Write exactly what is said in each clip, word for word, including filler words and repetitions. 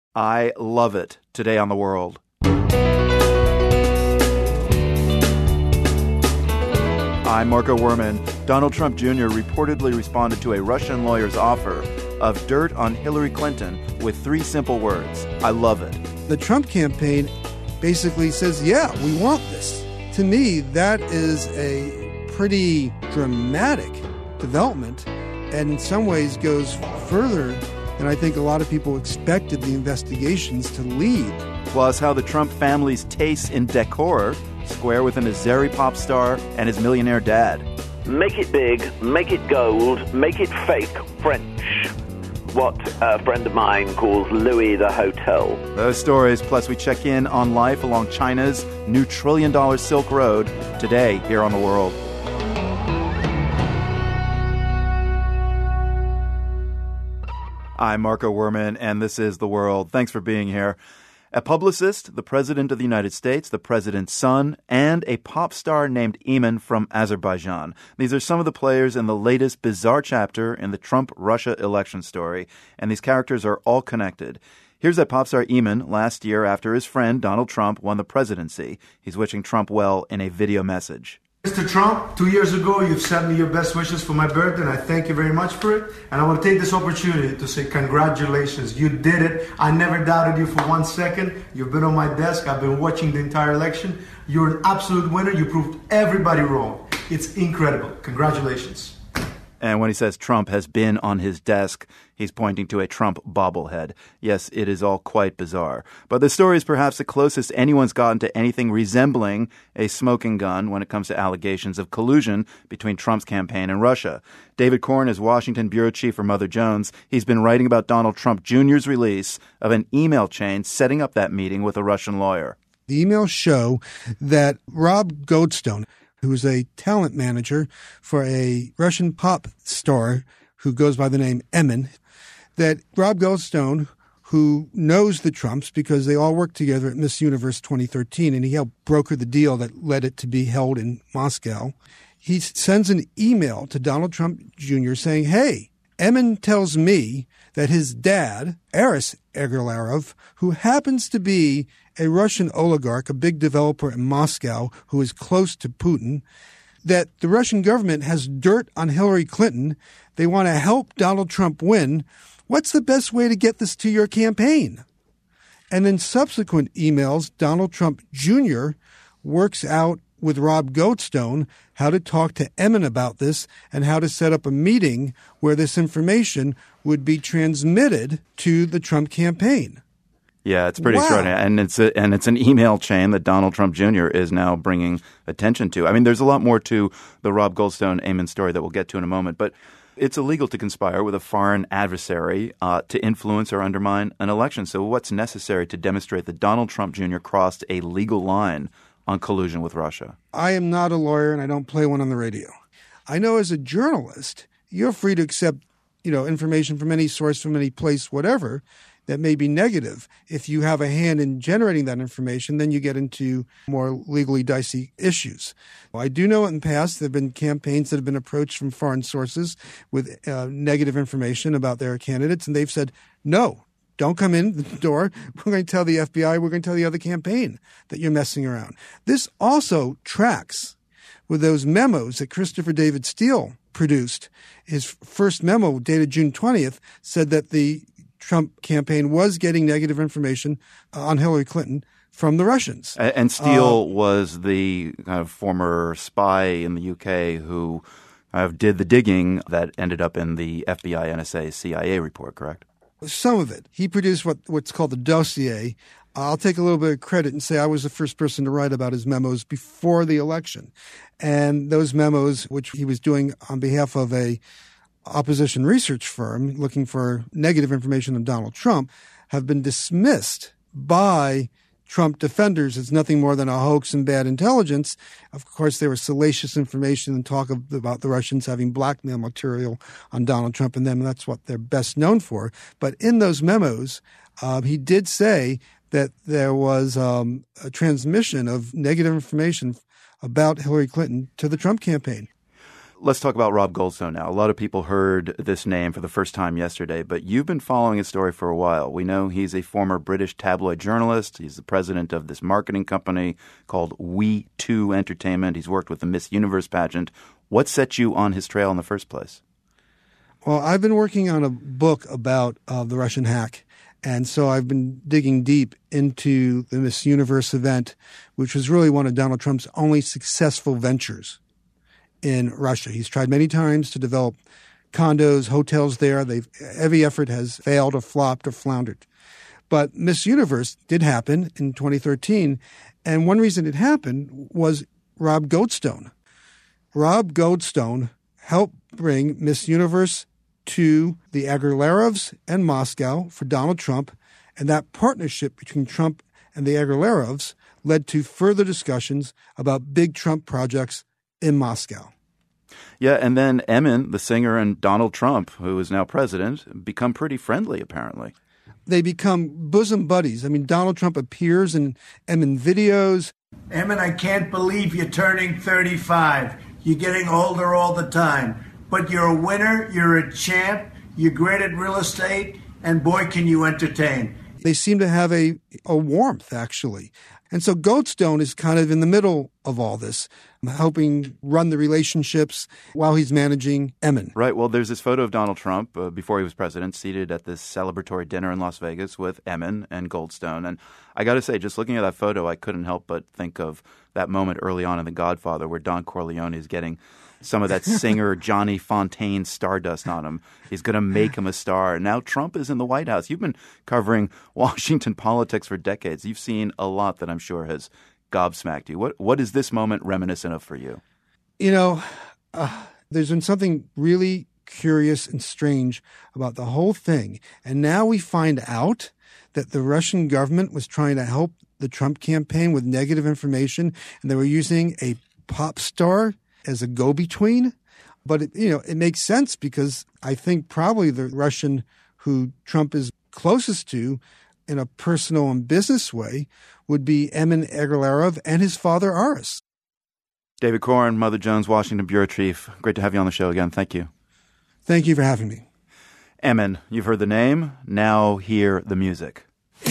I love it. Today on The World. I'm Marco Werman. Donald Trump Junior reportedly responded to a Russian lawyer's offer of dirt on Hillary Clinton with three simple words. I love it. The Trump campaign basically says, yeah, we want this. To me, that is a pretty dramatic development and in some ways goes further than I think a lot of people expected the investigations to lead. Plus, how the Trump family's tastes in decor square with an Azeri pop star and his millionaire dad. Make it big, make it gold, make it fake French. What a friend of mine calls Louis the Hotel. Those stories, plus we check in on life along China's new trillion-dollar Silk Road today here on The World. I'm Marco Werman, and this is The World. Thanks for being here. A publicist, the President of the United States, the President's son, and a pop star named Iman from Azerbaijan. These are some of the players in the latest bizarre chapter in the Trump-Russia election story, and these characters are all connected. Here's that pop star Iman last year after his friend Donald Trump won the presidency. He's wishing Trump well in a video message. Mister Trump, two years ago, you've sent me your best wishes for my birthday, and I thank you very much for it. And I want to take this opportunity to say congratulations. You did it. I never doubted you for one second. You've been on my desk. I've been watching the entire election. You're an absolute winner. You proved everybody wrong. It's incredible. Congratulations. And when he says Trump has been on his desk, he's pointing to a Trump bobblehead. Yes, it is all quite bizarre. But the story is perhaps the closest anyone's gotten to anything resembling a smoking gun when it comes to allegations of collusion between Trump's campaign and Russia. David Corn is Washington bureau chief for Mother Jones. He's been writing about Donald Trump Junior's release of an email chain setting up that meeting with a Russian lawyer. The emails show that Rob Goldstone, who is a talent manager for a Russian pop star who goes by the name Emin, that Rob Goldstone, who knows the Trumps because they all worked together at Miss Universe twenty thirteen, and he helped broker the deal that led it to be held in Moscow, he sends an email to Donald Trump Junior saying, hey, Emin tells me that his dad, Aris Agalarov, who happens to be a Russian oligarch, a big developer in Moscow who is close to Putin, that the Russian government has dirt on Hillary Clinton. They want to help Donald Trump win. What's the best way to get this to your campaign? And in subsequent emails, Donald Trump Junior works out with Rob Goldstone how to talk to Emin about this and how to set up a meeting where this information would be transmitted to the Trump campaign. Yeah, it's pretty wow. extraordinary. And it's a, and it's an email chain that Donald Trump Junior is now bringing attention to. I mean, there's a lot more to the Rob Goldstone Emin story that we'll get to in a moment. But it's illegal to conspire with a foreign adversary uh, to influence or undermine an election. So what's necessary to demonstrate that Donald Trump Junior crossed a legal line on collusion with Russia? I am not a lawyer and I don't play one on the radio. I know as a journalist, you're free to accept, you know, information from any source, from any place, whatever, that may be negative. If you have a hand in generating that information, then you get into more legally dicey issues. Well, I do know in the past there have been campaigns that have been approached from foreign sources with uh, negative information about their candidates, and they've said, no, don't come in the door. We're going to tell the F B I, we're going to tell the other campaign that you're messing around. This also tracks with those memos that Christopher David Steele produced. His first memo, dated June twentieth, said that the Trump campaign was getting negative information on Hillary Clinton from the Russians. And Steele uh, was the kind of former spy in the U K who kind of did the digging that ended up in the F B I, N S A, C I A report, correct? Some of it. He produced what what's called the dossier. I'll take a little bit of credit and say I was the first person to write about his memos before the election. And those memos, which he was doing on behalf of a opposition research firm looking for negative information on Donald Trump, have been dismissed by Trump defenders as nothing more than a hoax and bad intelligence. Of course, there was salacious information and talk of, about the Russians having blackmail material on Donald Trump and them. And that's what they're best known for. But in those memos, uh, he did say that there was um, a transmission of negative information about Hillary Clinton to the Trump campaign. Let's talk about Rob Goldstone now. A lot of people heard this name for the first time yesterday, but you've been following his story for a while. We know he's a former British tabloid journalist. He's the president of this marketing company called We two Entertainment. He's worked with the Miss Universe pageant. What set you on his trail in the first place? Well, I've been working on a book about uh, the Russian hack. And so I've been digging deep into the Miss Universe event, which was really one of Donald Trump's only successful ventures in Russia. He's tried many times to develop condos, hotels there. They've, every effort has failed or flopped or floundered. But Miss Universe did happen in twenty thirteen. And one reason it happened was Rob Goldstone. Rob Goldstone helped bring Miss Universe to the Agrilerovs and Moscow for Donald Trump. And that partnership between Trump and the Agrilerovs led to further discussions about big Trump projects in Moscow. Yeah, and then Emin, the singer, and Donald Trump, who is now president, become pretty friendly, apparently. They become bosom buddies. I mean, Donald Trump appears in Emin videos. Emin, I can't believe you're turning thirty-five. You're getting older all the time. But you're a winner, you're a champ, you're great at real estate, and boy, can you entertain. They seem to have a, a warmth, actually. And so Goldstone is kind of in the middle of all this, helping run the relationships while he's managing Emin. Right. Well, there's this photo of Donald Trump uh, before he was president, seated at this celebratory dinner in Las Vegas with Emin and Goldstone. And I got to say, just looking at that photo, I couldn't help but think of that moment early on in The Godfather where Don Corleone is getting some of that singer Johnny Fontaine stardust on him. He's going to make him a star. And now Trump is in the White House. You've been covering Washington politics for decades. You've seen a lot that I'm sure has gobsmacked you. What What is this moment reminiscent of for you? You know, uh, there's been something really curious and strange about the whole thing. And now we find out that the Russian government was trying to help the Trump campaign with negative information, and they were using a pop star as a go-between. But, it, you know, it makes sense because I think probably the Russian who Trump is closest to in a personal and business way would be Emin Agrilerov and his father, Aris. David Corn, Mother Jones, Washington Bureau Chief. Great to have you on the show again. Thank you. Thank you for having me. Emin, you've heard the name. Now hear the music.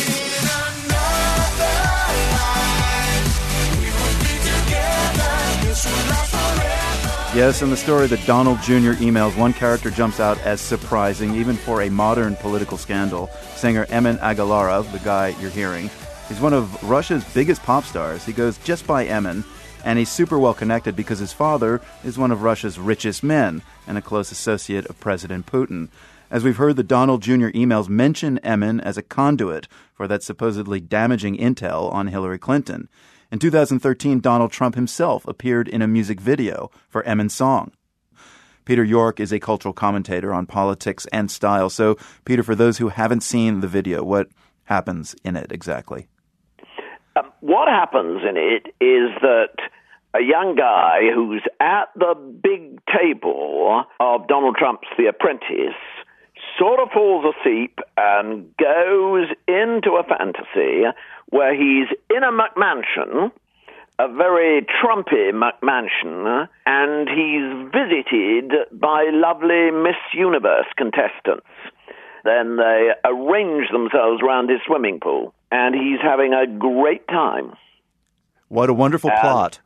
Yes, in the story that Donald Junior emails, one character jumps out as surprising, even for a modern political scandal. Singer Emin Agalarov, the guy you're hearing, he's one of Russia's biggest pop stars. He goes just by Emin, and he's super well connected because his father is one of Russia's richest men and a close associate of President Putin. As we've heard, the Donald Junior emails mention Emin as a conduit for that supposedly damaging intel on Hillary Clinton. In two thousand thirteen, Donald Trump himself appeared in a music video for Emin's song. Peter York is a cultural commentator on politics and style. So, Peter, for those who haven't seen the video, what happens in it exactly? Um, what happens in it is that a young guy who's at the big table of Donald Trump's The Apprentice sort of falls asleep and goes into a fantasy where he's in a McMansion, a very Trumpy McMansion, and he's visited by lovely Miss Universe contestants. Then they arrange themselves around his swimming pool, and he's having a great time. What a wonderful and, plot.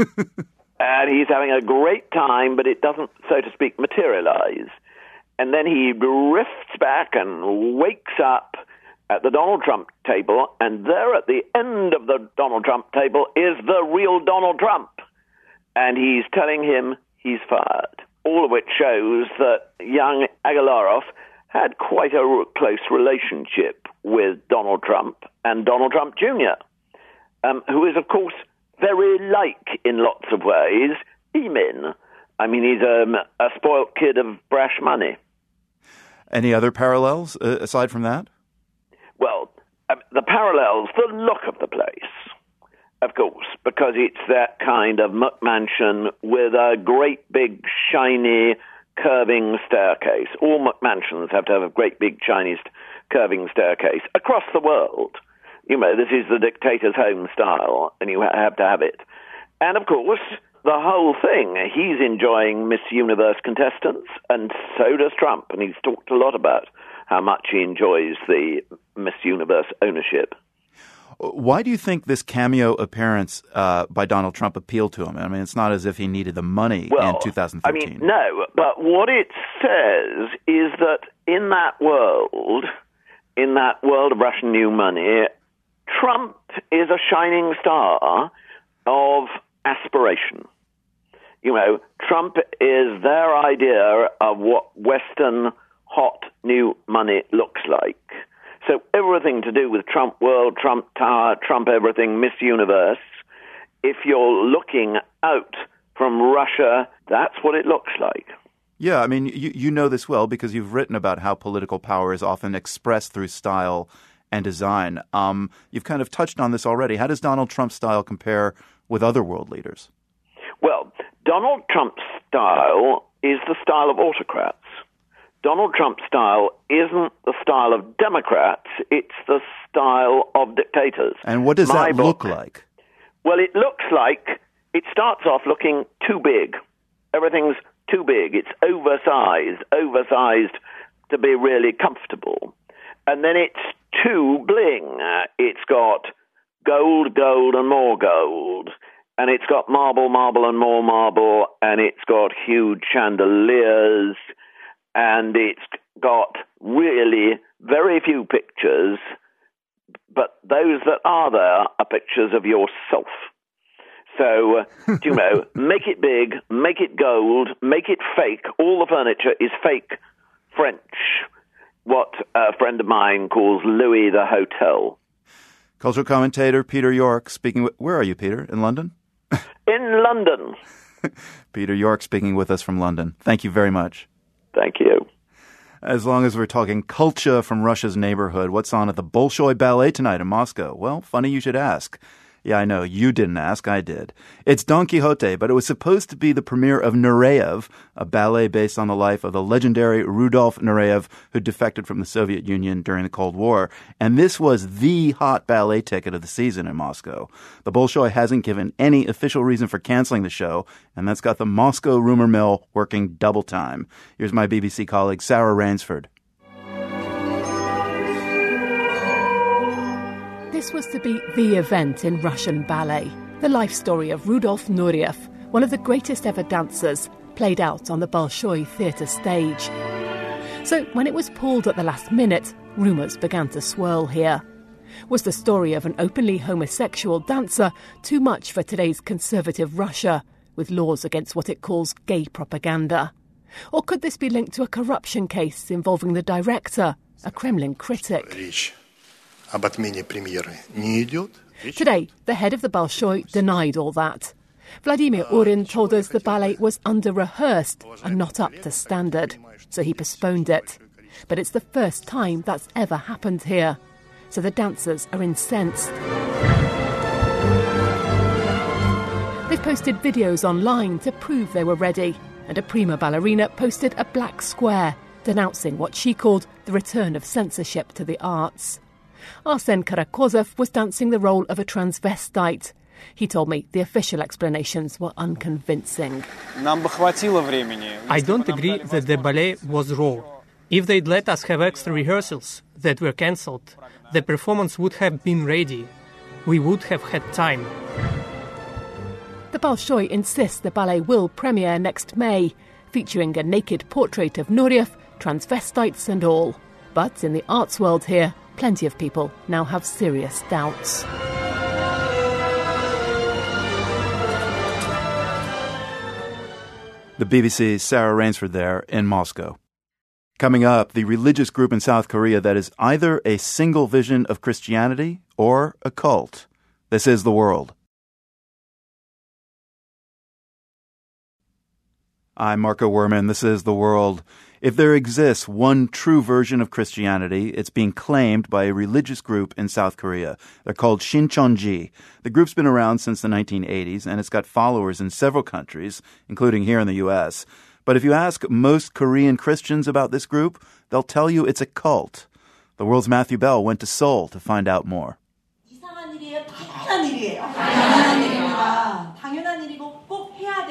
And he's having a great time, but it doesn't, so to speak, materialize. And then he drifts back and wakes up at the Donald Trump table, and there at the end of the Donald Trump table is the real Donald Trump. And he's telling him he's fired. All of which shows that young Agalarov had quite a close relationship with Donald Trump and Donald Trump Junior, um, who is, of course, very like, in lots of ways, Emin. I mean, he's um, a spoilt kid of brash money. Any other parallels uh, aside from that? Well, uh, the parallels, the look of the place, of course, because it's that kind of McMansion with a great big shiny curving staircase. All McMansions have to have a great big Chinese curving staircase across the world. You know, this is the dictator's home style, and you have to have it. And, of course, the whole thing. He's enjoying Miss Universe contestants, and so does Trump. And he's talked a lot about how much he enjoys the Miss Universe ownership. Why do you think this cameo appearance uh, by Donald Trump appealed to him? I mean, it's not as if he needed the money well, in two thousand thirteen. I mean, no, but what it says is that in that world, in that world of Russian new money, Trump is a shining star of aspiration. You know, Trump is their idea of what Western hot new money looks like. So everything to do with Trump World, Trump Tower, Trump everything, Miss Universe, if you're looking out from Russia, that's what it looks like. Yeah, I mean, you, you know this well because you've written about how political power is often expressed through style and design. Um, you've kind of touched on this already. How does Donald Trump's style compare with other world leaders? Well, Donald Trump's style is the style of autocrats. Donald Trump's style isn't the style of Democrats, it's the style of dictators. And what does My that book, look like? Well, it looks like, it starts off looking too big. Everything's too big. It's oversized, oversized to be really comfortable. And then it's too bling. Uh, it's got gold, gold, and more gold. And it's got marble, marble, and more marble. And it's got huge chandeliers. And it's got really very few pictures, but those that are there are pictures of yourself. So, uh, you know, make it big, make it gold, make it fake. All the furniture is fake French, what a friend of mine calls Louis the Hotel. Cultural commentator Peter York speaking with, where are you, Peter? In London? In London. Peter York speaking with us from London. Thank you very much. Thank you. As long as we're talking culture from Russia's neighborhood, what's on at the Bolshoi Ballet tonight in Moscow? Well, funny you should ask. Yeah, I know, you didn't ask, I did. It's Don Quixote, but it was supposed to be the premiere of Nureyev, a ballet based on the life of the legendary Rudolf Nureyev, who defected from the Soviet Union during the Cold War. And this was the hot ballet ticket of the season in Moscow. The Bolshoi hasn't given any official reason for canceling the show, and that's got the Moscow rumor mill working double time. Here's my B B C colleague, Sarah Rainsford. This was to be the event in Russian ballet, the life story of Rudolf Nureyev, one of the greatest ever dancers, played out on the Bolshoi theatre stage. So when it was pulled at the last minute, rumours began to swirl here. Was the story of an openly homosexual dancer too much for today's conservative Russia, with laws against what it calls gay propaganda? Or could this be linked to a corruption case involving the director, a Kremlin critic? Today, the head of the Bolshoi denied all that. Vladimir Urin told us the ballet was under-rehearsed and not up to standard, so he postponed it. But it's the first time that's ever happened here, so the dancers are incensed. They've posted videos online to prove they were ready, and a prima ballerina posted a black square denouncing what she called the return of censorship to the arts. Arsen Karakozov was dancing the role of a transvestite. He told me the official explanations were unconvincing. I don't agree that the ballet was raw. If they'd let us have extra rehearsals that were cancelled, the performance would have been ready. We would have had time. The Bolshoi insists the ballet will premiere next May, featuring a naked portrait of Nureyev, transvestites and all. But in the arts world here, plenty of people now have serious doubts. The B B C's Sarah Rainsford there in Moscow. Coming up, the religious group in South Korea that is either a single vision of Christianity or a cult. This is The World. I'm Marco Werman. This is The World. If there exists one true version of Christianity, it's being claimed by a religious group in South Korea. They're called Shincheonji. The group's been around since the nineteen eighties, and it's got followers in several countries, including here in the U S. But if you ask most Korean Christians about this group, they'll tell you it's a cult. The World's Matthew Bell went to Seoul to find out more. 이상한 일이에요. 당연한 일이에요. 당연한 일입니다. 당연한 일이고 꼭 해야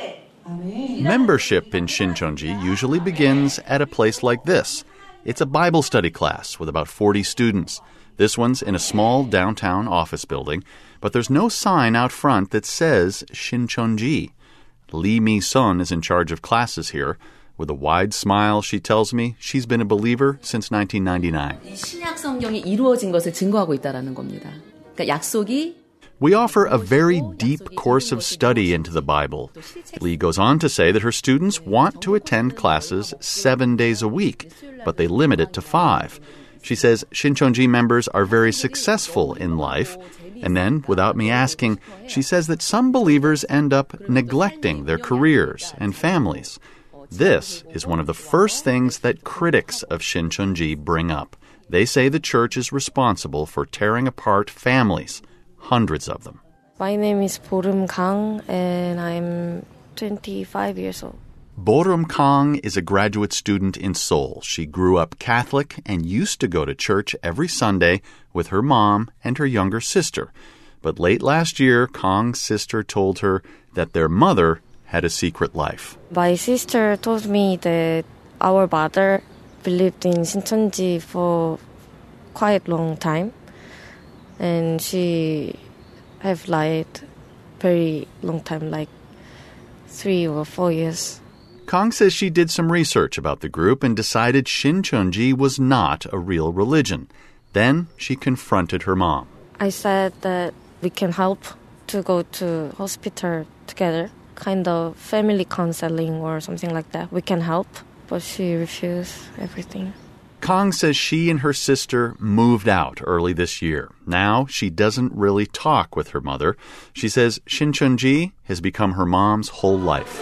Membership in Shincheonji usually begins at a place like this. It's a Bible study class with about forty students. This one's in a small downtown office building, but there's no sign out front that says Shincheonji. Lee Mi-sun is in charge of classes here. With a wide smile, she tells me she's been a believer since nineteen ninety-nine. 신약 성경이 이루어진 것을 증거하고 있다라는 겁니다. 그러니까 약속이 We offer a very deep course of study into the Bible. Lee goes on to say that her students want to attend classes seven days a week, but they limit it to five. She says Shincheonji members are very successful in life. And then, without me asking, she says that some believers end up neglecting their careers and families. This is one of the first things that critics of Shincheonji bring up. They say the church is responsible for tearing apart families. Hundreds of them. My name is Borum Kang, and I'm twenty-five years old. Borum Kang is a graduate student in Seoul. She grew up Catholic and used to go to church every Sunday with her mom and her younger sister. But late last year, Kang's sister told her that their mother had a secret life. My sister told me that our mother believed in Shincheonji for quite a long time. And she have lied very long time, like three or four years. Kang says she did some research about the group and decided Shincheonji was not a real religion. Then she confronted her mom. I said that we can help to go to hospital together, kind of family counseling or something like that. We can help, but she refused everything. Kang says she and her sister moved out early this year. Now she doesn't really talk with her mother. She says Shincheonji has become her mom's whole life.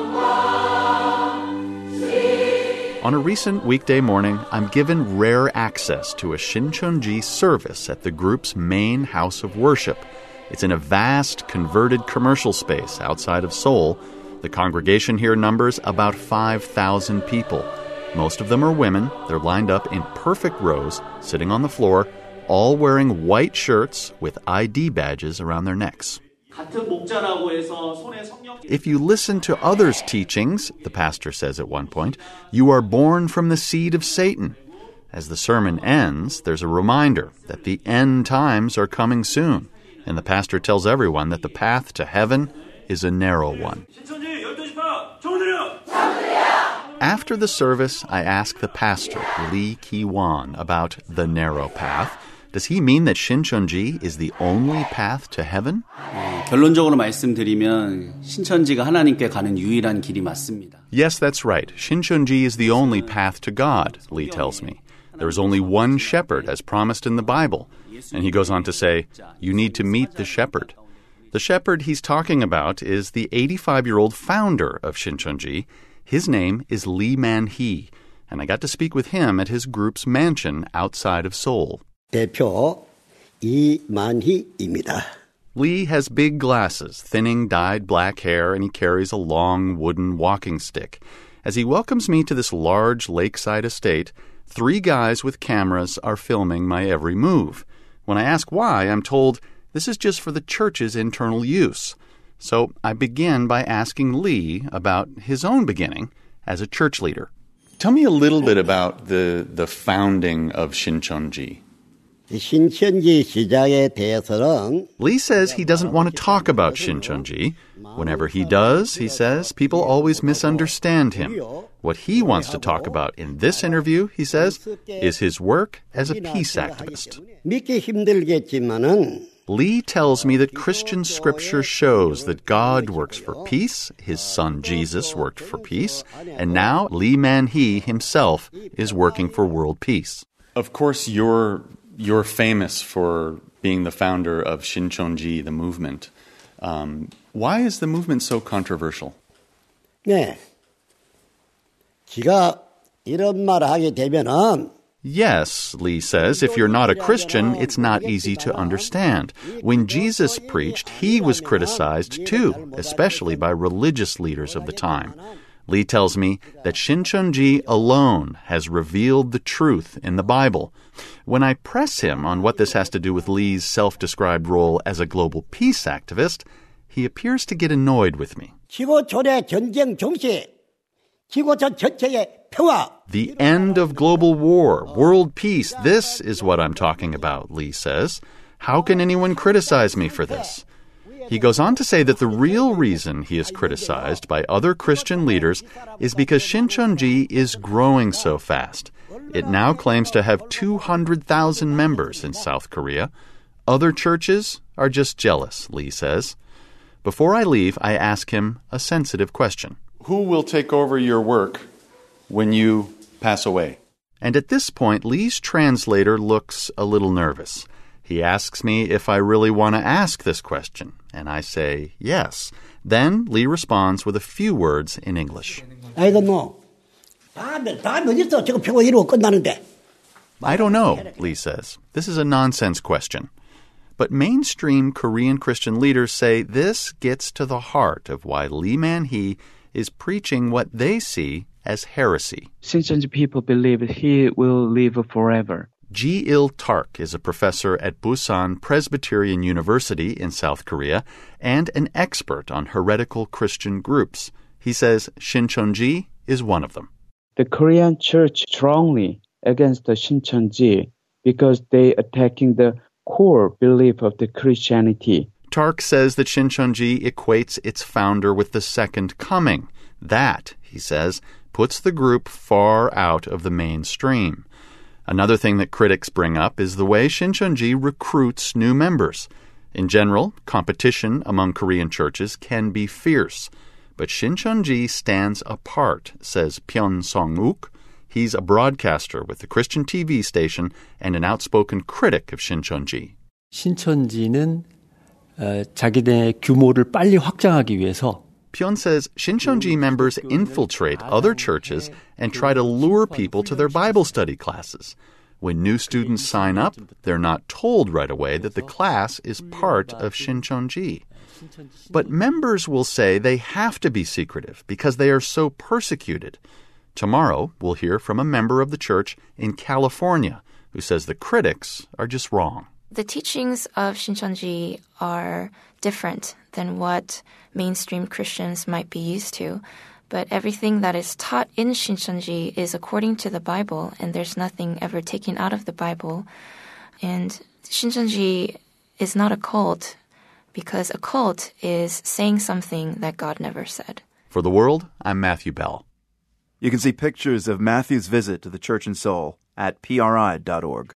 On a recent weekday morning, I'm given rare access to a Shincheonji service at the group's main house of worship. It's in a vast, converted commercial space outside of Seoul. The congregation here numbers about five thousand people. Most of them are women. They're lined up in perfect rows, sitting on the floor, all wearing white shirts with I D badges around their necks. If you listen to others' teachings, the pastor says at one point, you are born from the seed of Satan. As the sermon ends, there's a reminder that the end times are coming soon, and the pastor tells everyone that the path to heaven is a narrow one. After the service, I ask the pastor, Lee Ki-won, about the narrow path. Does he mean that Shincheonji is the only path to heaven? 결론적으로 말씀드리면 신천지가 하나님께 가는 유일한 길이 맞습니다. Yes, that's right. Shincheonji is the only path to God, Lee tells me. There is only one shepherd as promised in the Bible. And he goes on to say, you need to meet the shepherd. The shepherd he's talking about is the eighty-five-year-old founder of Shincheonji. His name is Lee Man-hee, and I got to speak with him at his group's mansion outside of Seoul. 대표 이만희입니다. Lee has big glasses, thinning, dyed black hair, and he carries a long wooden walking stick. As he welcomes me to this large lakeside estate, three guys with cameras are filming my every move. When I ask why, I'm told this is just for the church's internal use. So I begin by asking Lee about his own beginning as a church leader. Tell me a little bit about the, the founding of Shincheonji. 신천지 시작에 대해서는 Lee says he doesn't want to talk about Shincheonji. Whenever he does, he says, people always misunderstand him. What he wants to talk about in this interview, he says, is his work as a peace activist. 믿기 힘들겠지만은 Lee tells me that Christian scripture shows that God works for peace, his son Jesus worked for peace, and now Lee Man-hee himself is working for world peace. Of course, you're you're famous for being the founder of Shincheonji, the movement. Um, why is the movement so controversial? 네, 제가 이런 말을 하게 되면은. Yes, Lee says, if you're not a Christian, it's not easy to understand. When Jesus preached, he was criticized too, especially by religious leaders of the time. Lee tells me that Shincheonji alone has revealed the truth in the Bible. When I press him on what this has to do with Lee's self-described role as a global peace activist, he appears to get annoyed with me. 지구촌의 전쟁 종시, 지구촌 전체의 평화. The end of global war, world peace, this is what I'm talking about, Lee says. How can anyone criticize me for this? He goes on to say that the real reason he is criticized by other Christian leaders is because Shincheonji is growing so fast. It now claims to have two hundred thousand members in South Korea. Other churches are just jealous, Lee says. Before I leave, I ask him a sensitive question. Who will take over your work when you pass away? And at this point, Lee's translator looks a little nervous. He asks me if I really want to ask this question, and I say yes. Then Lee responds with a few words in English. I don't know. I don't know, Lee says. This is a nonsense question. But mainstream Korean Christian leaders say this gets to the heart of why Lee Man-hee is preaching what they see as heresy. Shincheonji people believe he will live forever. Ji-il Park is a professor at Busan Presbyterian University in South Korea and an expert on heretical Christian groups. He says Shincheonji is one of them. The Korean church strongly against the Shincheonji because they attacking the core belief of the Christianity. Tark says that Shincheonji equates its founder with the second coming. That, he says, puts the group far out of the mainstream. Another thing that critics bring up is the way Shincheonji recruits new members. In general, competition among Korean churches can be fierce. But Shincheonji stands apart, says Pyun Song-uk. He's a broadcaster with the Christian T V station and an outspoken critic of Shincheonji. 신천지는 어, 자기네 규모를 빨리 확장하기 위해서 Pyun says Shincheonji members infiltrate other churches and try to lure people to their Bible study classes. When new students sign up, they're not told right away that the class is part of Shincheonji. But members will say they have to be secretive because they are so persecuted. Tomorrow, we'll hear from a member of the church in California who says the critics are just wrong. The teachings of Shincheonji are different than what mainstream Christians might be used to. But everything that is taught in Shincheonji is according to the Bible, and there's nothing ever taken out of the Bible. And Shincheonji is not a cult, because a cult is saying something that God never said. For The World, I'm Matthew Bell. You can see pictures of Matthew's visit to the church in Seoul at P R I dot org.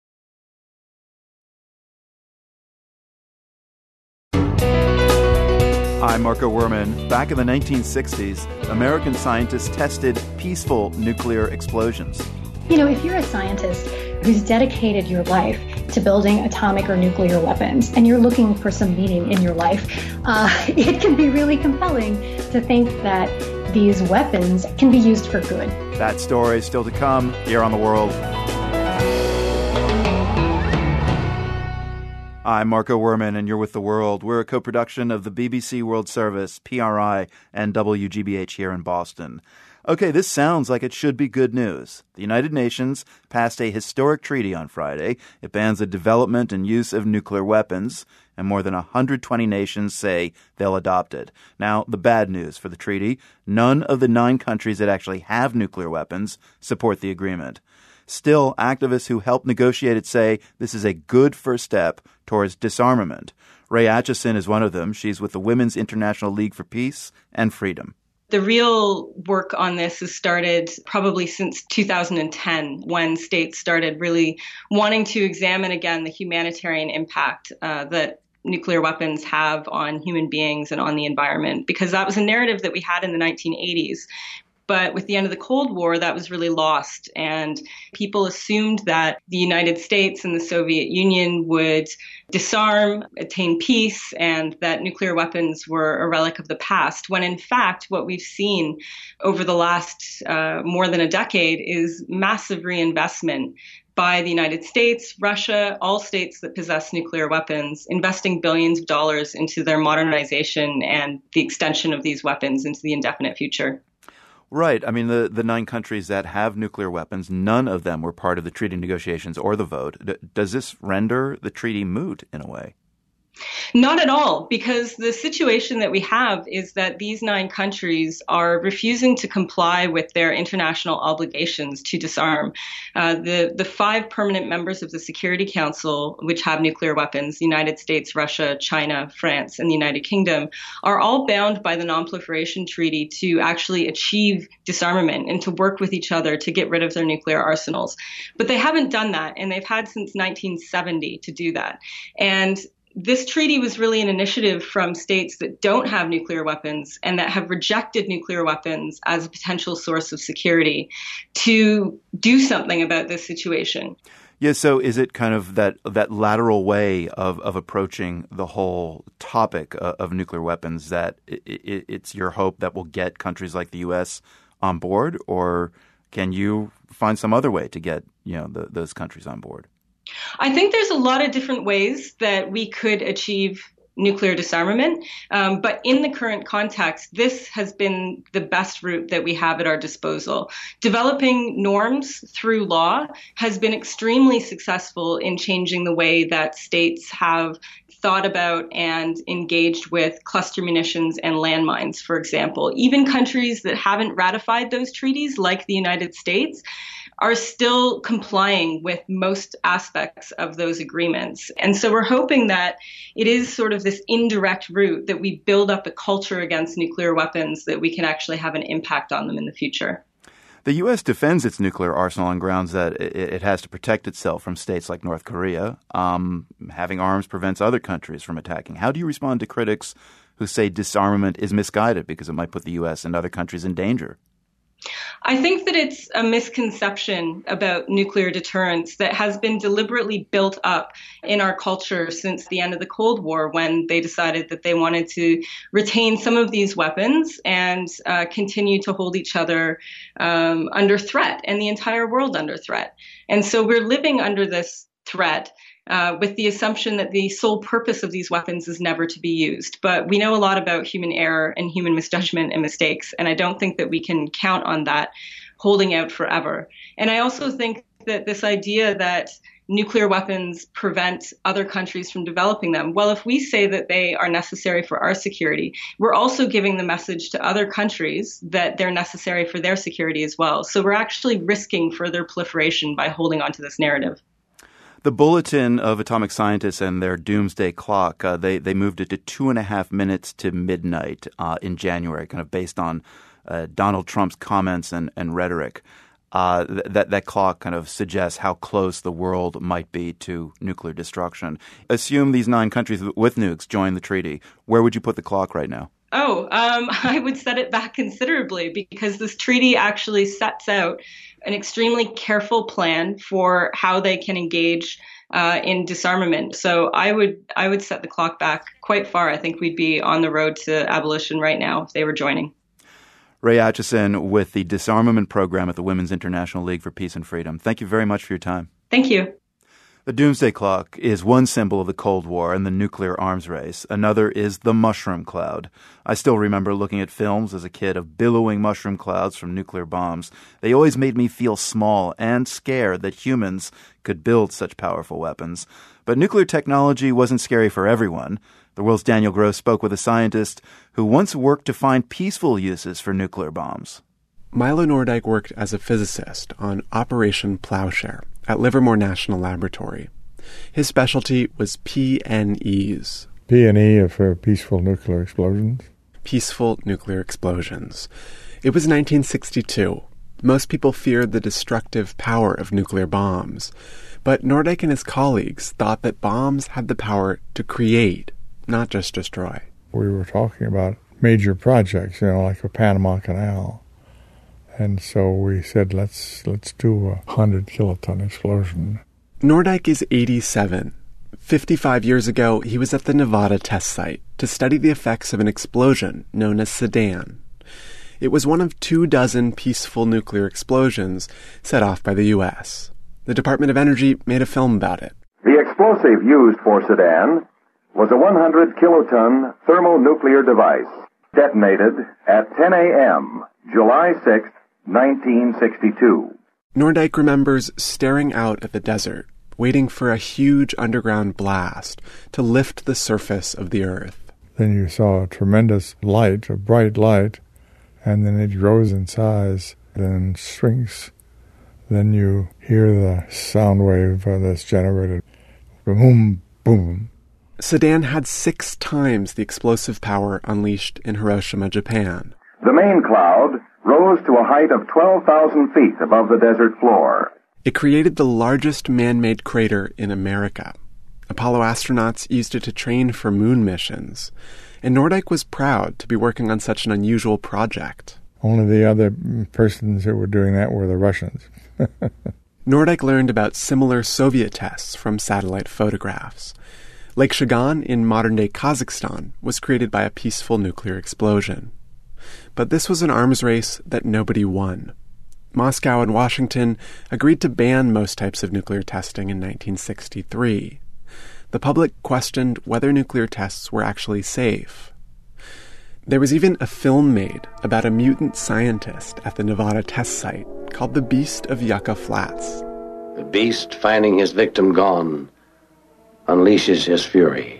I'm Marco Werman. Back in the nineteen sixties, American scientists tested peaceful nuclear explosions. You know, if you're a scientist who's dedicated your life to building atomic or nuclear weapons, and you're looking for some meaning in your life, uh, it can be really compelling to think that these weapons can be used for good. That story is still to come here on The World. I'm Marco Werman, and you're with The World. We're a co-production of the B B C World Service, P R I, and W G B H here in Boston. Okay, this sounds like it should be good news. The United Nations passed a historic treaty on Friday. It bans the development and use of nuclear weapons, and more than one hundred twenty nations say they'll adopt it. Now, the bad news for the treaty, none of the nine countries that actually have nuclear weapons support the agreement. Still, activists who helped negotiate it say this is a good first step towards disarmament. Ray Atchison is one of them. She's with the Women's International League for Peace and Freedom. The real work on this has started probably since two thousand ten, when states started really wanting to examine again the humanitarian impact uh, that nuclear weapons have on human beings and on the environment, because that was a narrative that we had in the nineteen eighties. But with the end of the Cold War, that was really lost. And people assumed that the United States and the Soviet Union would disarm, attain peace, and that nuclear weapons were a relic of the past, when in fact, what we've seen over the last uh, more than a decade is massive reinvestment by the United States, Russia, all states that possess nuclear weapons, investing billions of dollars into their modernization and the extension of these weapons into the indefinite future. Right. I mean, the, the nine countries that have nuclear weapons, none of them were part of the treaty negotiations or the vote. D- does this render the treaty moot in a way? Not at all, because the situation that we have is that these nine countries are refusing to comply with their international obligations to disarm. Uh, the, the five permanent members of the Security Council, which have nuclear weapons, the United States, Russia, China, France, and the United Kingdom, are all bound by the Non-Proliferation Treaty to actually achieve disarmament and to work with each other to get rid of their nuclear arsenals. But they haven't done that, and they've had since nineteen seventy to do that. And this treaty was really an initiative from states that don't have nuclear weapons and that have rejected nuclear weapons as a potential source of security to do something about this situation. Yeah, so is it kind of that that lateral way of, of approaching the whole topic of, of nuclear weapons that it, it, it's your hope that will get countries like the U S on board, or can you find some other way to get, you know, the, those countries on board? I think there's a lot of different ways that we could achieve nuclear disarmament. Um, but in the current context, this has been the best route that we have at our disposal. Developing norms through law has been extremely successful in changing the way that states have thought about and engaged with cluster munitions and landmines, for example. Even countries that haven't ratified those treaties, like the United States, are still complying with most aspects of those agreements. And so we're hoping that it is sort of this indirect route that we build up a culture against nuclear weapons that we can actually have an impact on them in the future. The U S defends its nuclear arsenal on grounds that it has to protect itself from states like North Korea. Um, having arms prevents other countries from attacking. How do you respond to critics who say disarmament is misguided because it might put the U S and other countries in danger? I think that it's a misconception about nuclear deterrence that has been deliberately built up in our culture since the end of the Cold War, when they decided that they wanted to retain some of these weapons and uh, continue to hold each other um, under threat and the entire world under threat. And so we're living under this threat Uh, with the assumption that the sole purpose of these weapons is never to be used. But we know a lot about human error and human misjudgment and mistakes, and I don't think that we can count on that holding out forever. And I also think that this idea that nuclear weapons prevent other countries from developing them, well, if we say that they are necessary for our security, we're also giving the message to other countries that they're necessary for their security as well. So we're actually risking further proliferation by holding on to this narrative. The Bulletin of Atomic Scientists and their doomsday clock, uh, they, they moved it to two and a half minutes to midnight uh, in January, kind of based on uh, Donald Trump's comments and, and rhetoric. Uh, th- that, that clock kind of suggests how close the world might be to nuclear destruction. Assume these nine countries with nukes join the treaty. Where would you put the clock right now? Oh, um, I would set it back considerably, because this treaty actually sets out an extremely careful plan for how they can engage uh, in disarmament. So I would I would set the clock back quite far. I think we'd be on the road to abolition right now if they were joining. Rae Acheson with the Disarmament Program at the Women's International League for Peace and Freedom. Thank you very much for your time. Thank you. The doomsday clock is one symbol of the Cold War and the nuclear arms race. Another is the mushroom cloud. I still remember looking at films as a kid of billowing mushroom clouds from nuclear bombs. They always made me feel small and scared that humans could build such powerful weapons. But nuclear technology wasn't scary for everyone. The World's Daniel Gross spoke with a scientist who once worked to find peaceful uses for nuclear bombs. Milo Nordijk worked as a physicist on Operation Plowshare at Livermore National Laboratory. His specialty was P N Es. P N E are for peaceful nuclear explosions. Peaceful nuclear explosions. It was nineteen sixty-two. Most people feared the destructive power of nuclear bombs. But Nordijk and his colleagues thought that bombs had the power to create, not just destroy. We were talking about major projects, you know, like the Panama Canal. And so we said, let's let's do a one hundred kiloton explosion. Nordijk is eighty-seven. fifty-five years ago, he was at the Nevada test site to study the effects of an explosion known as Sedan. It was one of two dozen peaceful nuclear explosions set off by the U S. The Department of Energy made a film about it. The explosive used for Sedan was a one hundred kiloton thermonuclear device detonated at ten a.m., July sixth, nineteen sixty-two. Nordijk remembers staring out at the desert, waiting for a huge underground blast to lift the surface of the Earth. Then you saw a tremendous light, a bright light, and then it grows in size, then shrinks. Then you hear the sound wave uh, that's generated. Boom, boom. Sedan had six times the explosive power unleashed in Hiroshima, Japan. The main cloud rose to a height of twelve thousand feet above the desert floor. It created the largest man-made crater in America. Apollo astronauts used it to train for moon missions, and Nordyke was proud to be working on such an unusual project. Only the other persons who were doing that were the Russians. Nordyke learned about similar Soviet tests from satellite photographs. Lake Shagan in modern-day Kazakhstan was created by a peaceful nuclear explosion. But this was an arms race that nobody won. Moscow and Washington agreed to ban most types of nuclear testing in nineteen sixty-three. The public questioned whether nuclear tests were actually safe. There was even a film made about a mutant scientist at the Nevada test site called The Beast of Yucca Flats. The beast, finding his victim gone, unleashes his fury.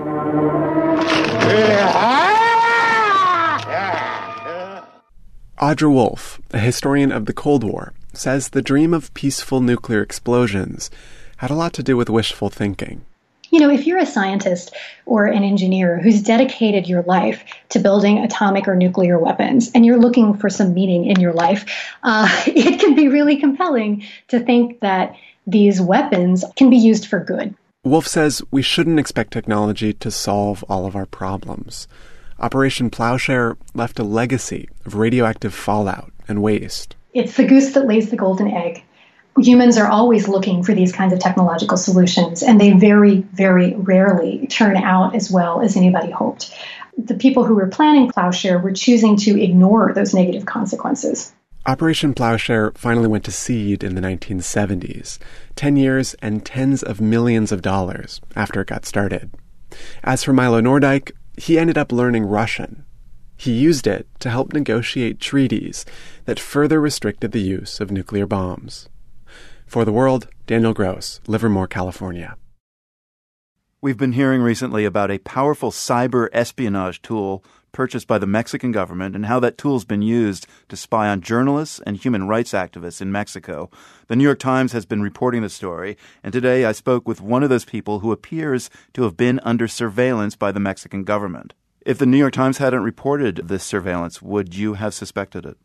Audra Wolfe, a historian of the Cold War, says the dream of peaceful nuclear explosions had a lot to do with wishful thinking. You know, if you're a scientist or an engineer who's dedicated your life to building atomic or nuclear weapons, and you're looking for some meaning in your life, uh, it can be really compelling to think that these weapons can be used for good. Wolfe says we shouldn't expect technology to solve all of our problems. Operation Plowshare left a legacy of radioactive fallout and waste. It's the goose that lays the golden egg. Humans are always looking for these kinds of technological solutions, and they very, very rarely turn out as well as anybody hoped. The people who were planning Plowshare were choosing to ignore those negative consequences. Operation Plowshare finally went to seed in the nineteen seventies, ten years and tens of millions of dollars after it got started. As for Milo Nordyke, he ended up learning Russian. He used it to help negotiate treaties that further restricted the use of nuclear bombs. For The World, Daniel Gross, Livermore, California. We've been hearing recently about a powerful cyber espionage tool purchased by the Mexican government and how that tool's been used to spy on journalists and human rights activists in Mexico. The New York Times has been reporting the story, and today I spoke with one of those people who appears to have been under surveillance by the Mexican government. If the New York Times hadn't reported this surveillance, would you have suspected it?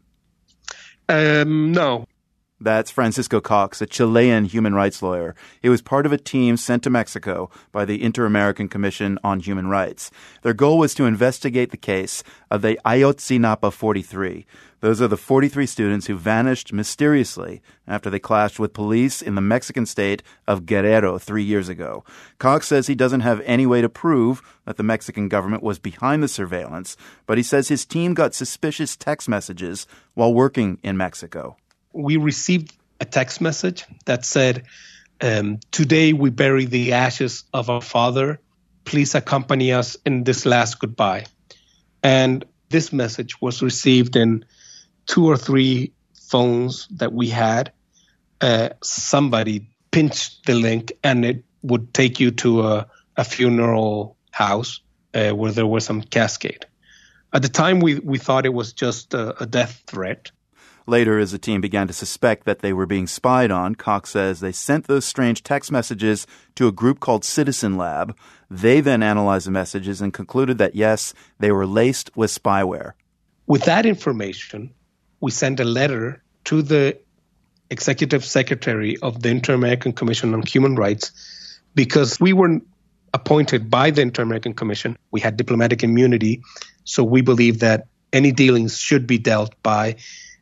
Um, no. That's Francisco Cox, a Chilean human rights lawyer. He was part of a team sent to Mexico by the Inter-American Commission on Human Rights. Their goal was to investigate the case of the Ayotzinapa forty-three. Those are the forty-three students who vanished mysteriously after they clashed with police in the Mexican state of Guerrero three years ago. Cox says he doesn't have any way to prove that the Mexican government was behind the surveillance, but he says his team got suspicious text messages while working in Mexico. We received a text message that said, um, today we bury the ashes of our father. Please accompany us in this last goodbye. And this message was received in two or three phones that we had. Uh, somebody pinched the link and it would take you to a, a funeral house uh, where there was some cascade. At the time, we, we thought it was just a, a death threat. Later, as the team began to suspect that they were being spied on, Cox says they sent those strange text messages to a group called Citizen Lab. They then analyzed the messages and concluded that, yes, they were laced with spyware. With that information, we sent a letter to the executive secretary of the Inter-American Commission on Human Rights because we were appointed by the Inter-American Commission. We had diplomatic immunity, so we believe that any dealings should be dealt by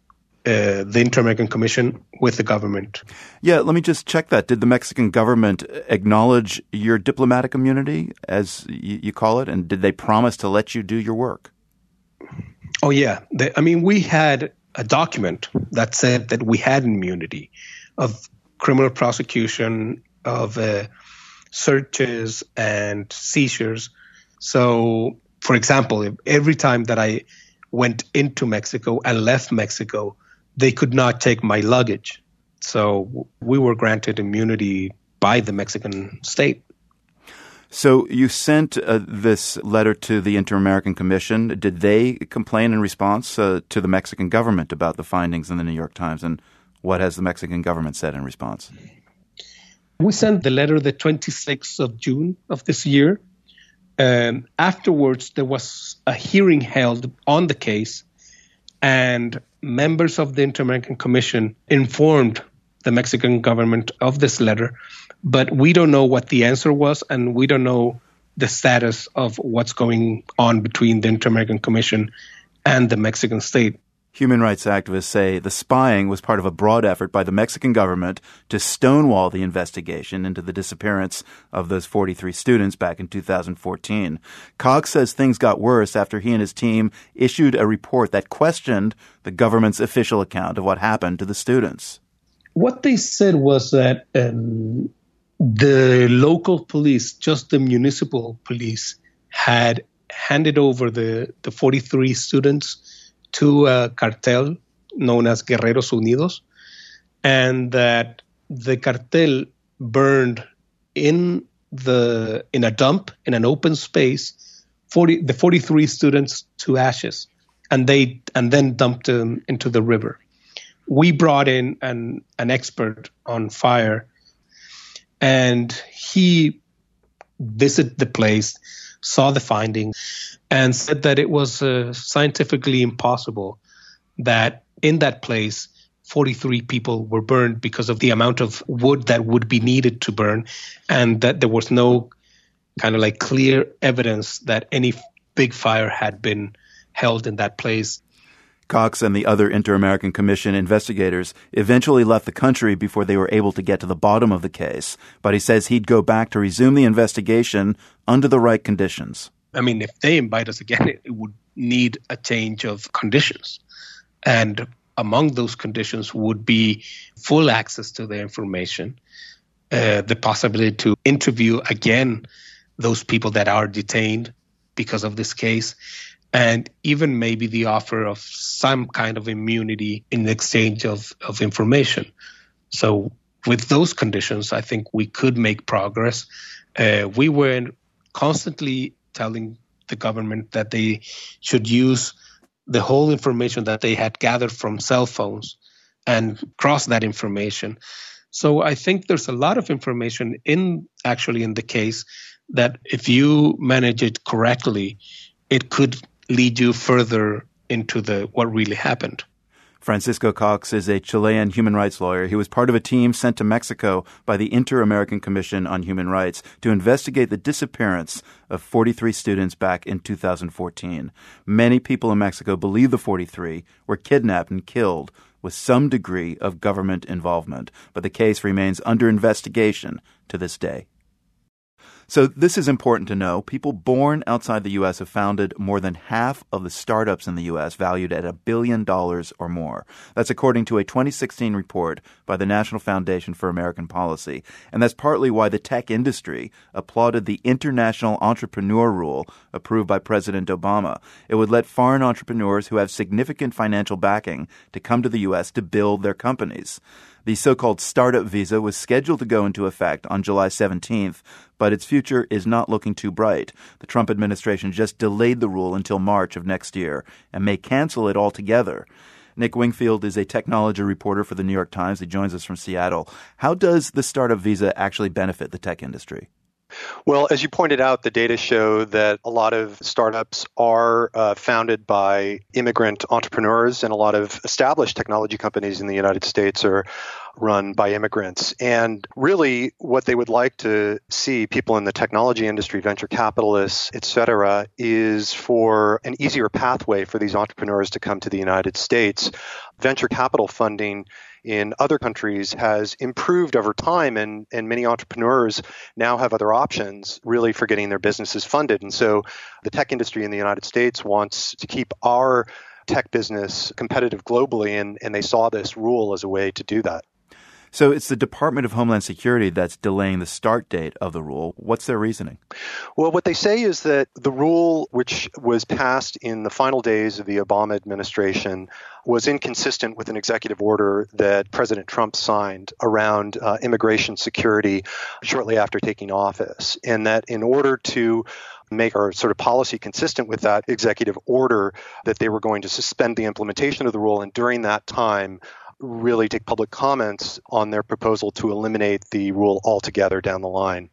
Uh, the Inter-American Commission with the government. Yeah, let me just check that. Did the Mexican government acknowledge your diplomatic immunity, as you, you call it, and did they promise to let you do your work? Oh, yeah. They, I mean, we had a document that said that we had immunity of criminal prosecution, of uh, searches and seizures. So, for example, if every time that I went into Mexico and left Mexico, they could not take my luggage. So we were granted immunity by the Mexican state. So you sent uh, this letter to the Inter-American Commission. Did they complain in response uh, to the Mexican government about the findings in the New York Times? And what has the Mexican government said in response? We sent the letter the twenty-sixth of June of this year. Um, afterwards, there was a hearing held on the case, and members of the Inter-American Commission informed the Mexican government of this letter. But we don't know what the answer was, and we don't know the status of what's going on between the Inter-American Commission and the Mexican state. Human rights activists say the spying was part of a broad effort by the Mexican government to stonewall the investigation into the disappearance of those forty-three students back in two thousand fourteen. Cox says things got worse after he and his team issued a report that questioned the government's official account of what happened to the students. What they said was that um, the local police, just the municipal police, had handed over the, the forty-three students to a cartel known as Guerreros Unidos, and that the cartel burned in the in a dump in an open space forty the forty-three students to ashes, and they and then dumped them into the river. We brought in an an expert on fire, and he visited the place, saw the findings, and said that it was uh, scientifically impossible that in that place forty-three people were burned because of the amount of wood that would be needed to burn, and that there was no kind of like clear evidence that any big fire had been held in that place. Cox and the other Inter-American Commission investigators eventually left the country before they were able to get to the bottom of the case, but he says he'd go back to resume the investigation under the right conditions. I mean, if they invite us again, it, it would need a change of conditions. And among those conditions would be full access to the information, uh, the possibility to interview again those people that are detained because of this case, and even maybe the offer of some kind of immunity in exchange of, of information. So with those conditions, I think we could make progress. Uh, we were constantly telling the government that they should use the whole information that they had gathered from cell phones and cross that information. So I think there's a lot of information in actually in the case that if you manage it correctly, it could lead you further into the what really happened. Francisco Cox is a Chilean human rights lawyer. He was part of a team sent to Mexico by the Inter-American Commission on Human Rights to investigate the disappearance of forty-three students back in two thousand fourteen. Many people in Mexico believe the forty-three were kidnapped and killed with some degree of government involvement, but the case remains under investigation to this day. So this is important to know. People born outside the U S have founded more than half of the startups in the U S valued at a billion dollars or more. That's according to a twenty sixteen report by the National Foundation for American Policy. And that's partly why the tech industry applauded the International Entrepreneur Rule approved by President Obama. It would let foreign entrepreneurs who have significant financial backing to come to the U S to build their companies. The so-called startup visa was scheduled to go into effect on July seventeenth, but its future is not looking too bright. The Trump administration just delayed the rule until March of next year and may cancel it altogether. Nick Wingfield is a technology reporter for the New York Times. He joins us from Seattle. How does the startup visa actually benefit the tech industry? Well, as you pointed out, the data show that a lot of startups are uh, founded by immigrant entrepreneurs, and a lot of established technology companies in the United States are run by immigrants. And really what they would like to see, people in the technology industry, venture capitalists, et cetera, is for an easier pathway for these entrepreneurs to come to the United States. Venture capital funding in other countries has improved over time, and, and many entrepreneurs now have other options really for getting their businesses funded. And so the tech industry in the United States wants to keep our tech business competitive globally, and, and they saw this rule as a way to do that. So it's the Department of Homeland Security that's delaying the start date of the rule. What's their reasoning? Well, what they say is that the rule, which was passed in the final days of the Obama administration, was inconsistent with an executive order that President Trump signed around uh, immigration security shortly after taking office, and that in order to make our sort of policy consistent with that executive order, that they were going to suspend the implementation of the rule, and during that time really take public comments on their proposal to eliminate the rule altogether down the line.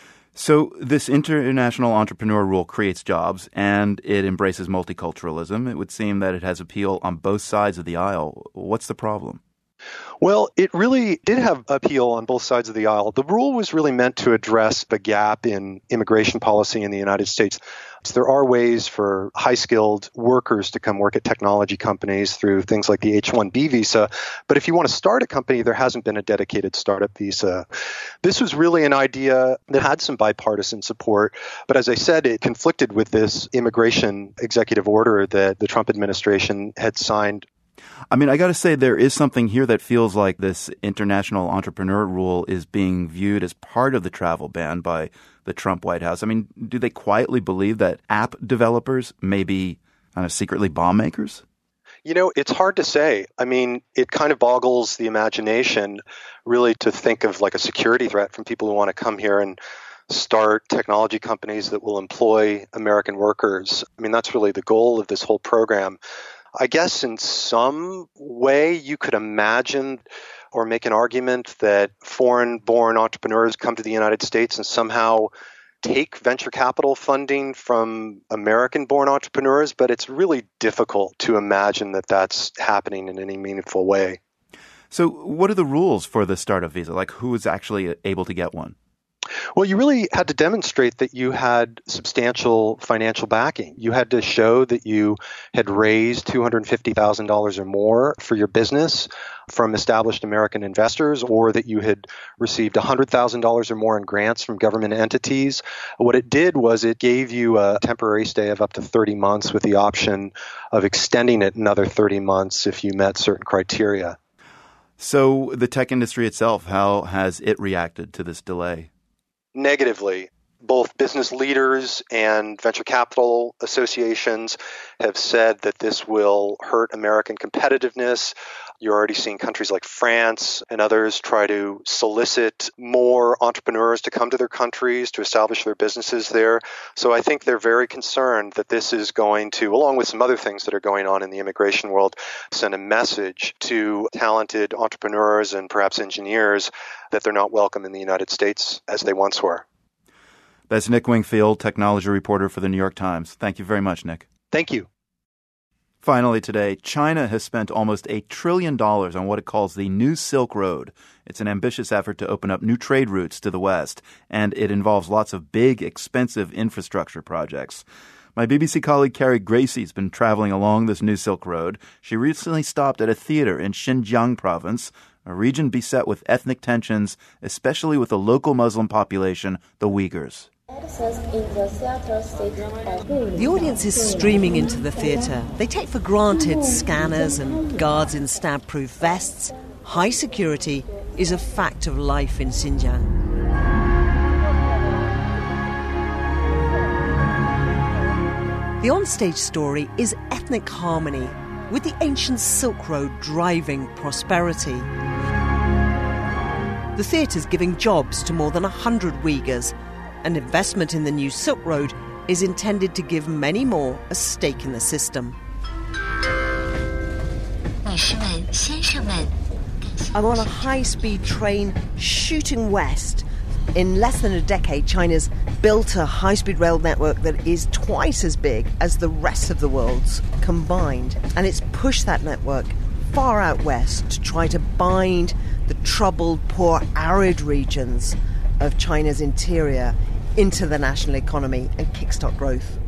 So this international entrepreneur rule creates jobs and it embraces multiculturalism. It would seem that it has appeal on both sides of the aisle. What's the problem? Well, it really did have appeal on both sides of the aisle. The rule was really meant to address the gap in immigration policy in the United States. So there are ways for high-skilled workers to come work at technology companies through things like the H one B visa. But if you want to start a company, there hasn't been a dedicated startup visa. This was really an idea that had some bipartisan support. But as I said, it conflicted with this immigration executive order that the Trump administration had signed. I mean, I got to say, there is something here that feels like this international entrepreneur rule is being viewed as part of the travel ban by the Trump White House. I mean, do they quietly believe that app developers may be kind of secretly bomb makers? You know, it's hard to say. I mean, it kind of boggles the imagination, really, to think of like a security threat from people who want to come here and start technology companies that will employ American workers. I mean, that's really the goal of this whole program. I guess in some way you could imagine or make an argument that foreign-born entrepreneurs come to the United States and somehow take venture capital funding from American-born entrepreneurs, but it's really difficult to imagine that that's happening in any meaningful way. So what are the rules for the startup visa? Like, who is actually able to get one? Well, you really had to demonstrate that you had substantial financial backing. You had to show that you had raised two hundred fifty thousand dollars or more for your business from established American investors, or that you had received one hundred thousand dollars or more in grants from government entities. What it did was it gave you a temporary stay of up to thirty months with the option of extending it another thirty months if you met certain criteria. So the tech industry itself, how has it reacted to this delay? Negatively. Both business leaders and venture capital associations have said that this will hurt American competitiveness. You're already seeing countries like France and others try to solicit more entrepreneurs to come to their countries to establish their businesses there. So I think they're very concerned that this is going to, along with some other things that are going on in the immigration world, send a message to talented entrepreneurs and perhaps engineers that they're not welcome in the United States as they once were. That's Nick Wingfield, technology reporter for the New York Times. Thank you very much, Nick. Thank you. Finally today, China has spent almost a trillion dollars on what it calls the New Silk Road. It's an ambitious effort to open up new trade routes to the West, and it involves lots of big, expensive infrastructure projects. My B B C colleague Carrie Gracie's been traveling along this New Silk Road. She recently stopped at a theater in Xinjiang province, a region beset with ethnic tensions, especially with the local Muslim population, the Uyghurs. The audience is streaming into the theatre. They take for granted scanners and guards in stab-proof vests. High security is a fact of life in Xinjiang. The onstage story is ethnic harmony, with the ancient Silk Road driving prosperity. The theatre's giving jobs to more than one hundred Uyghurs. An investment in the new Silk Road is intended to give many more a stake in the system. I'm on a high-speed train shooting west. In less than a decade, China's built a high-speed rail network that is twice as big as the rest of the world's combined. And it's pushed that network far out west to try to bind the troubled, poor, arid regions of China's interior into the national economy and kickstart growth.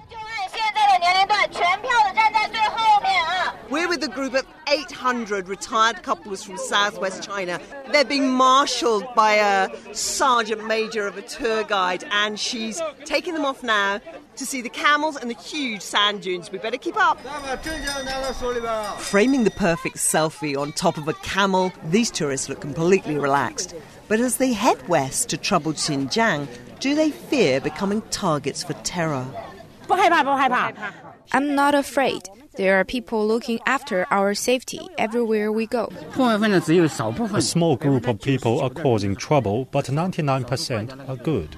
We're with a group of eight hundred retired couples from southwest China. They're being marshalled by a sergeant major of a tour guide, and she's taking them off now to see the camels and the huge sand dunes. We better keep up. Framing the perfect selfie on top of a camel, these tourists look completely relaxed. But as they head west to troubled Xinjiang, do they fear becoming targets for terror? I'm not afraid. There are people looking after our safety everywhere we go. A small group of people are causing trouble, but ninety-nine percent are good.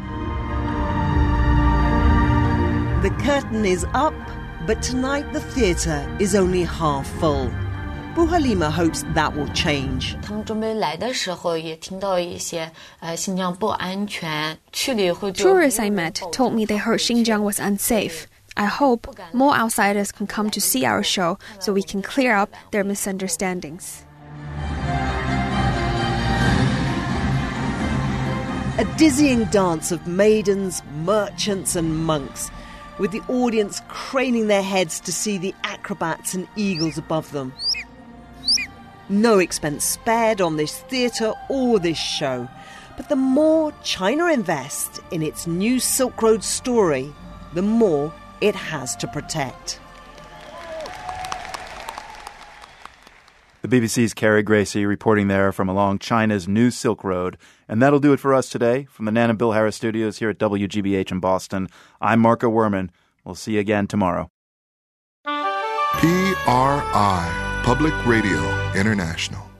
The curtain is up, but tonight the theatre is only half full. Bu Halima hopes that will change. Tourists I met told me they heard Xinjiang was unsafe. I hope more outsiders can come to see our show so we can clear up their misunderstandings. A dizzying dance of maidens, merchants and monks, with the audience craning their heads to see the acrobats and eagles above them. No expense spared on this theatre or this show, but the more China invests in its new Silk Road story, the more it has to protect. The B B C's Carrie Gracie reporting there from along China's new Silk Road. And that'll do it for us today. From the Nan and Bill Harris studios here at W G B H in Boston, I'm Marco Werman. We'll see you again tomorrow. P R I, Public Radio International.